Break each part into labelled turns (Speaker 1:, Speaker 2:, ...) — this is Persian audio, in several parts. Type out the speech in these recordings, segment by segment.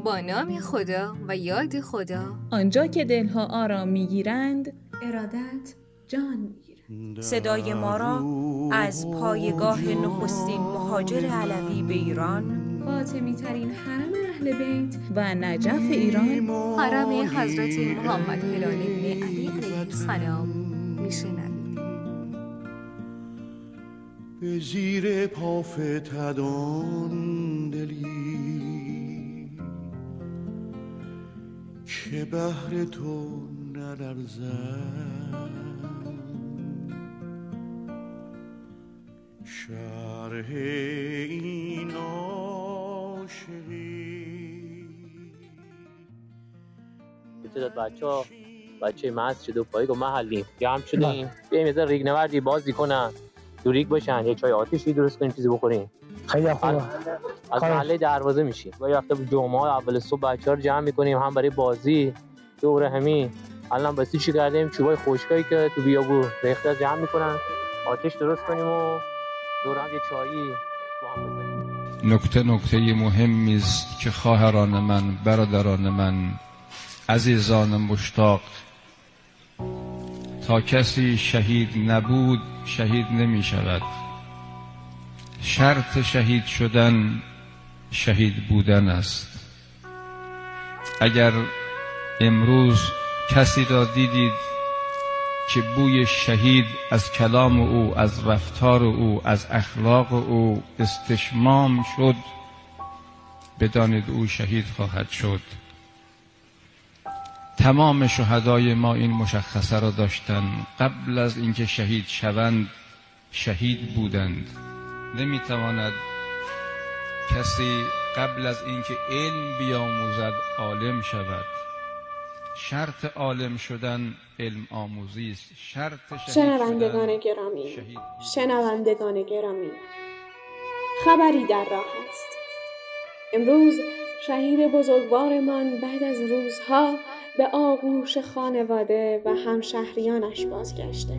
Speaker 1: با نام خدا و یاد خدا،
Speaker 2: آنجا که دلها آرام میگیرند ارادت جان میگیرند.
Speaker 3: صدای ما را از پایگاه نخستین مهاجر علوی به ایران،
Speaker 2: فاطمی ترین حرم اهل بیت و نجف ایران،
Speaker 1: حرم حضرت محمد هلال ابن علی علیه السلام میشنوید.
Speaker 4: به زیر پا فتد آن دلی که بهر تو نلرزد، شرح این عاشقی.
Speaker 5: تعداد بچه مسجد و پایی گفت محلیم جمع شدیم بیاییم یه ریگ نوردی بازی کنن، دو ریگ باشن، یه چای آتشی درست کنیم چیزی بخوریم.
Speaker 6: خیلی خوبه.
Speaker 5: از محله دروازه میشیم و یه وقتا جمعه اول صبح بچه‌ها رو جمع میکنیم هم برای بازی دور همین. الان باسی چی کردیم؟ چوبای خشکایی که تو بیابون ریخته جمع میکنن، آتش درست کنیم و دور هم یه چایی با هم بزنیم.
Speaker 7: نکته مهمی است که خواهران من، برادران من، عزیزان مشتاق، تا کسی شهید نبود شهید نمی شود. شرط شهید شدن شهید بودن است. اگر امروز کسی را دیدید که بوی شهید از کلام او، از رفتار او، از اخلاق او استشمام شد، بدانید او شهید خواهد شد. تمام شهدای ما این مشخصه را داشتند، قبل از اینکه شهید شوند شهید بودند. نمیتواند کسی قبل از اینکه علم بیاموزد عالم شود. شرط عالم شدن علم آموزی است. شرط
Speaker 8: شنوندگان گرامی، خبری در راه است. امروز شهید بزرگوارمان بعد از روزها به آغوش خانواده و همشهریانش بازگشته.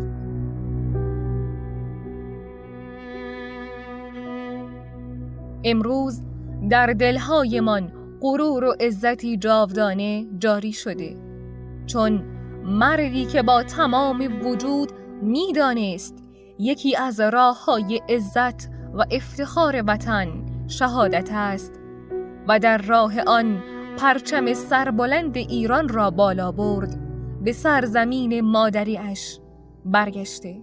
Speaker 1: امروز در دلهایمان غرور و عزتی جاودانه جاری شده، چون مردی که با تمام وجود میدانست یکی از راه‌های عزت و افتخار وطن شهادت است و در راه آن پرچم سربلند ایران را بالا برد، به سرزمین مادری‌اش برگشته.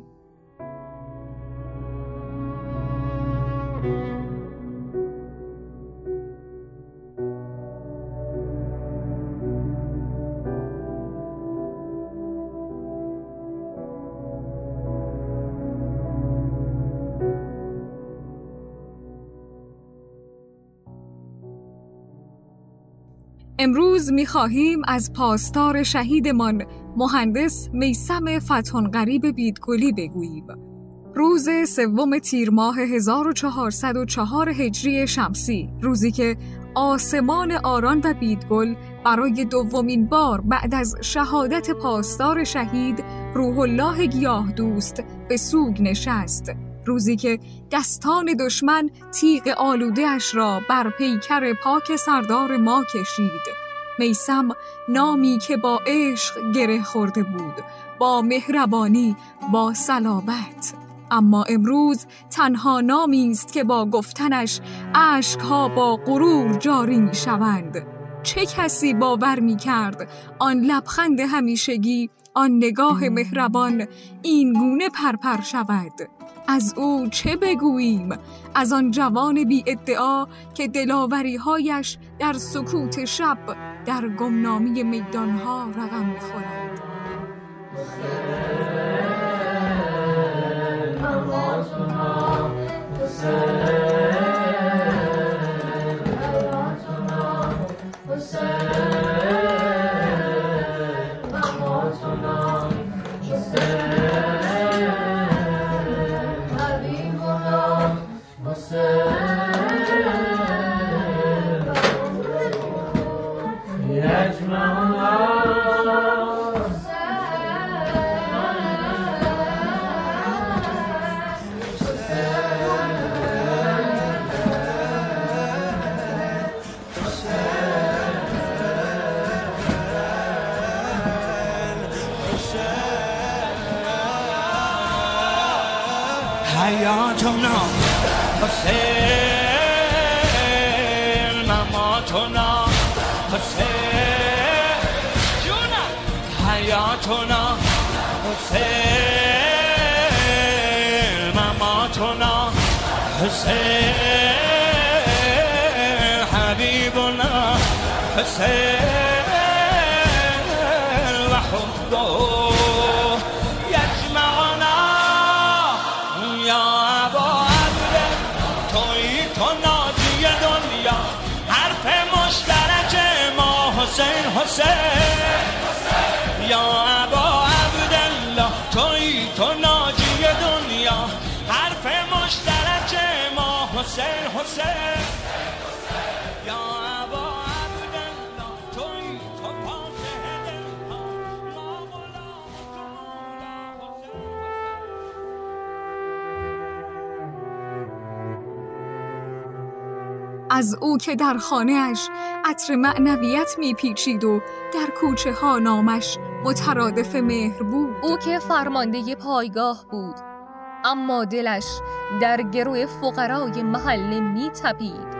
Speaker 1: امروز می‌خواهیم از پاسدار شهیدمان مهندس میثم فتح‌غریب بیدگلی بگوییم. روز 3 تیر ماه 1404 هجری شمسی، روزی که آسمان آران و بیدگل برای دومین بار بعد از شهادت پاسدار شهید روح الله گیاه دوست به سوگ نشست، روزی که دستان دشمن تیغ آلوده‌اش را بر پیکر پاک سردار ما کشید. میثم نامی که با عشق گره خورده بود، با مهربانی، با صلابت. اما امروز تنها نامی است که با گفتنش اشک‌ها با غرور جاری می‌شوند. چه کسی باور می‌کرد آن لبخند همیشگی، آن نگاه مهربان این گونه پرپر شود؟ از او چه بگوییم؟ از آن جوان بی ادعا که دلاوری‌هایش در سکوت شب در گمنامی میدانها رقم می‌خورد.
Speaker 4: حیاتنا حسین مماتنا حسین جونم حیاتنا حسین مماتنا حسین حبیبنا حسین و حبه یجمعنا یا ابا عبد تویی تو ناجی دنیا حرف مشترک ما حسین حسین یا ابا عبدالله تویی تو ناجی دنیا حرف مشترک ما حسین حسین یا ابا عبدالله تویی تو فاتح دلها ما غلام حسین.
Speaker 1: از او که در خانه‌اش عطر معنویت میپیچید و در کوچه ها نامش مترادف مهر بود.
Speaker 6: او که فرمانده پایگاه بود اما دلش در گروه فقرای محله میتپید.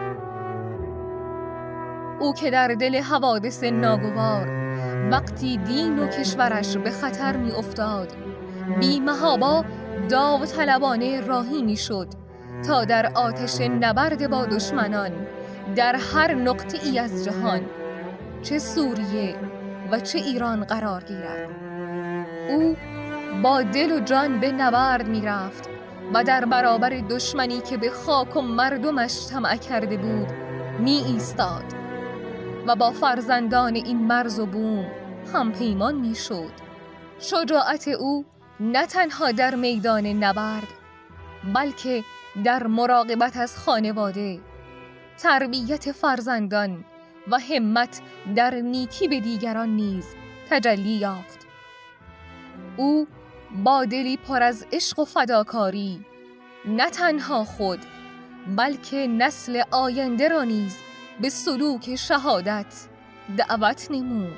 Speaker 6: او که در دل حوادث ناگوار وقتی دین و کشورش به خطر می افتاد بی محابا داوطلبانه راهی می شد تا در آتش نبرد با دشمنان در هر نقطه ای از جهان چه سوریه و چه ایران قرار گیرد. او با دل و جان به نبرد می رفت و در برابر دشمنی که به خاک و مردمش طمع کرده بود می ایستاد و با فرزندان این مرز و بوم هم پیمان می شد. شجاعت او نه تنها در میدان نبرد بلکه در مراقبت از خانواده، تربیت فرزندان و همت در نیکی به دیگران نیز تجلی یافت. او با دلی پر از عشق و فداکاری نه تنها خود بلکه نسل آینده را نیز به سلوک شهادت دعوت نمود.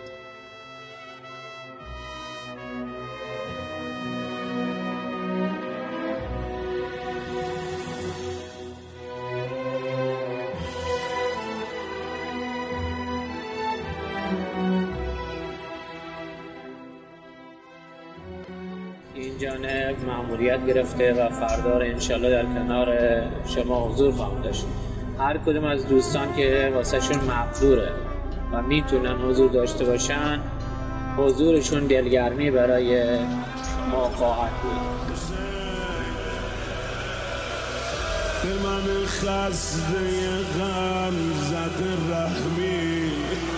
Speaker 5: این جانب مأموریت گرفته و فردا انشالله در کنار شما حضور خواهم داشت. هر کدوم از دوستان که واسه شون مقدوره و میتونن حضور داشته باشن حضورشون دلگرمی برای ما خواهد بود.
Speaker 4: به من خسته غم زده رحمی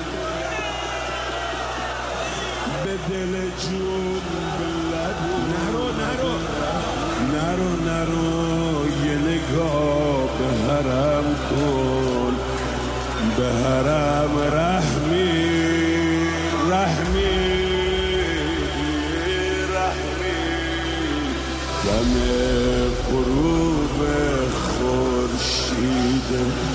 Speaker 4: به دل جون نرو یه نگاه به حرم کن به حرم رحمی دم غروب خورشید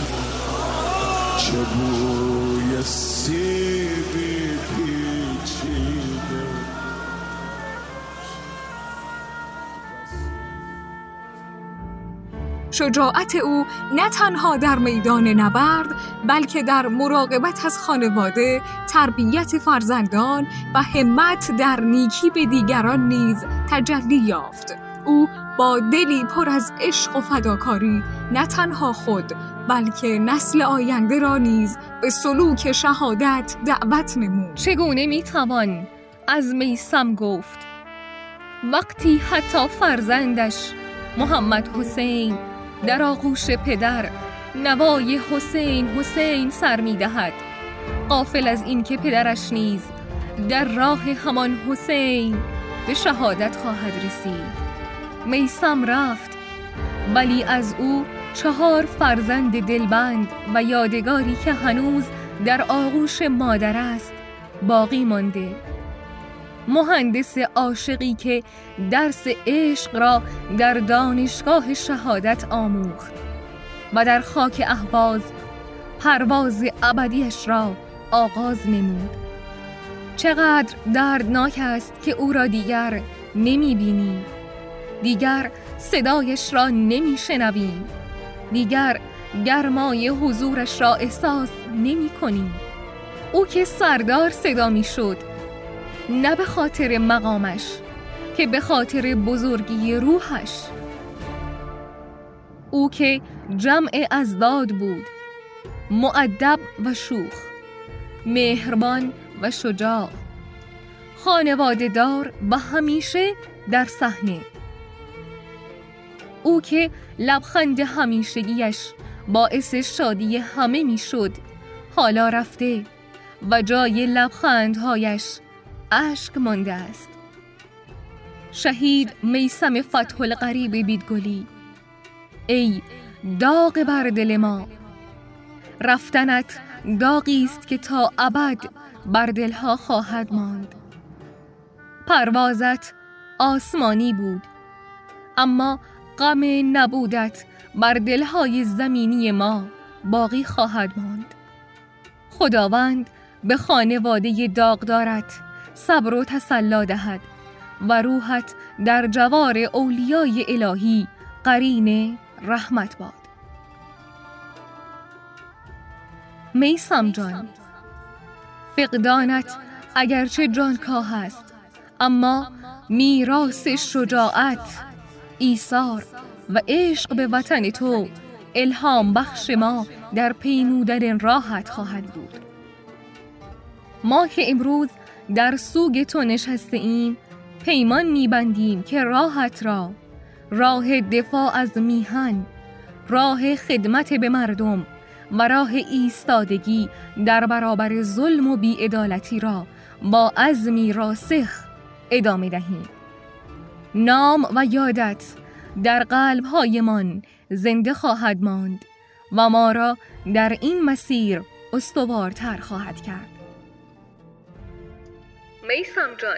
Speaker 4: چه بوی سیبی پیچیده.
Speaker 1: شجاعت او نه تنها در میدان نبرد بلکه در مراقبت از خانواده، تربیت فرزندان و همت در نیکی به دیگران نیز تجلی یافت. او با دلی پر از عشق و فداکاری نه تنها خود بلکه نسل آینده را نیز به سلوک شهادت دعوت نمود.
Speaker 6: چگونه میتوان از میثم گفت وقتی حتی فرزندش محمد حسین در آغوش پدر نوای حسین سر می‌دهد، غافل از این که پدرش نیز در راه همان حسین به شهادت خواهد رسید. میثم رفت ولی از او 4 فرزند دلبند و یادگاری که هنوز در آغوش مادر است باقی مانده. مهندس عاشقی که درس عشق را در دانشگاه شهادت آموخت و در خاک اهواز پرواز ابدیش را آغاز نمود. چقدر دردناک است که او را دیگر نمی بینی، دیگر صدایش را نمی شنویم، دیگر گرمای حضورش را احساس نمی کنیم. او که سردار صدا می شد، نه به خاطر مقامش که به خاطر بزرگی روحش. او که جمع ازداد بود، مؤدب و شوخ، مهربان و شجاع، خانواده دار و همیشه در صحنه. او که لبخند همیشگیش باعث شادی همه می شد، حالا رفته و جای لبخندهایش اشک مانده است. شهید میثم فتح القریب بیدگلی، ای داغ بر دل ما، رفتنت داغی است که تا ابد بر دلها خواهد ماند. پروازت آسمانی بود، اما غم نبودت بر دلهای زمینی ما باقی خواهد ماند. خداوند به خانواده داغدارت صبر و تسلی دهد و روحت در جوار اولیای الهی قرین رحمت باد. میثم جان، فقدانت اگرچه جانکاه است، اما میراث شجاعت، ایثار و عشق به وطن تو الهام بخش ما در پیمودن راحت خواهد بود. ما که امروز در سوگ تو نشسته ایم، پیمان می‌بندیم که راحت را، راه دفاع از میهن، راه خدمت به مردم و راه ایستادگی در برابر ظلم و بی‌عدالتی را با عزمی راسخ ادامه دهیم. نام و یادت در قلب‌هایمان زنده خواهد ماند و ما را در این مسیر استوارتر خواهد کرد. میثم جان،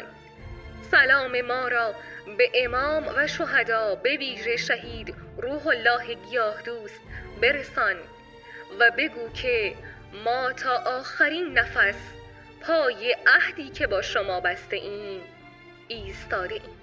Speaker 6: سلام ما را به امام و شهدا، به ویژه شهید روح الله گیاهدوست برسان و بگو که ما تا آخرین نفس پای عهدی که با شما بسته ایم ایستاده ایم.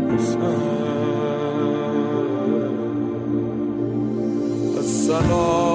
Speaker 4: السلام